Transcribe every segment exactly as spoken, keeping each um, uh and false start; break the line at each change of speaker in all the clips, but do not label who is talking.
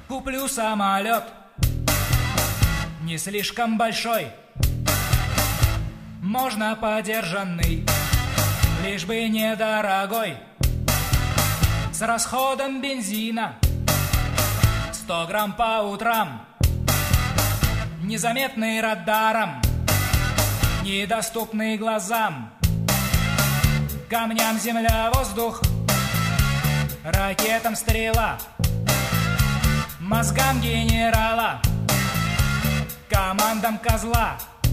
Куплю самолет, не слишком большой, можно подержанный, лишь бы недорогой, с расходом бензина сто грамм по утрам, незаметный радаром, недоступный глазам, камням земля, воздух, ракетам стрела, мозгам генерала, командам козла,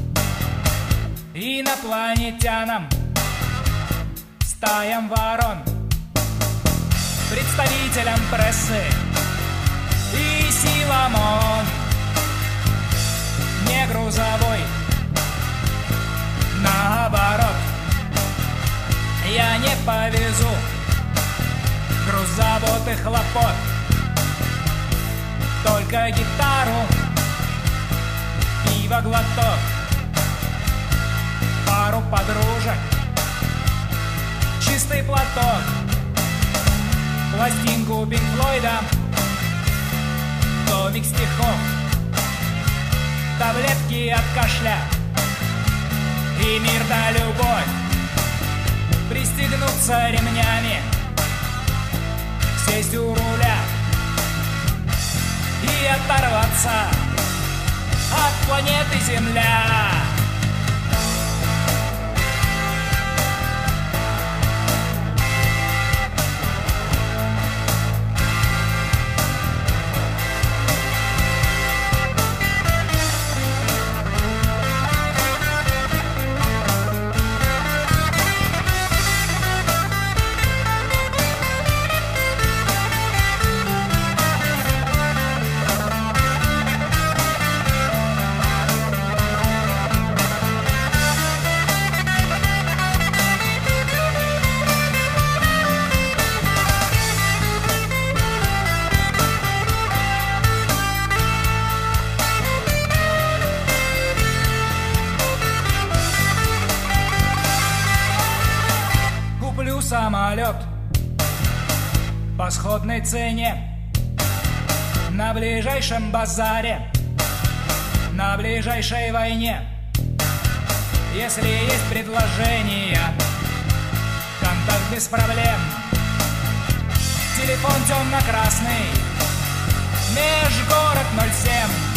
инопланетянам, стаям ворон, представителям прессы и силам ООН. Не грузовой, наоборот, я не повезу груз, забот и хлопот, только гитару, пиво, глоток, пару подружек, чистый платок, пластинку Пинк Флойда, томик стихов, таблетки от кашля и мир да любовь, пристегнуться ремнями, сесть у руля и оторваться от планеты Земля. Самолет по сходной цене на ближайшем базаре, на ближайшей войне. Если есть предложение, контакт без проблем, телефон темно-красный, межгород ноль семь.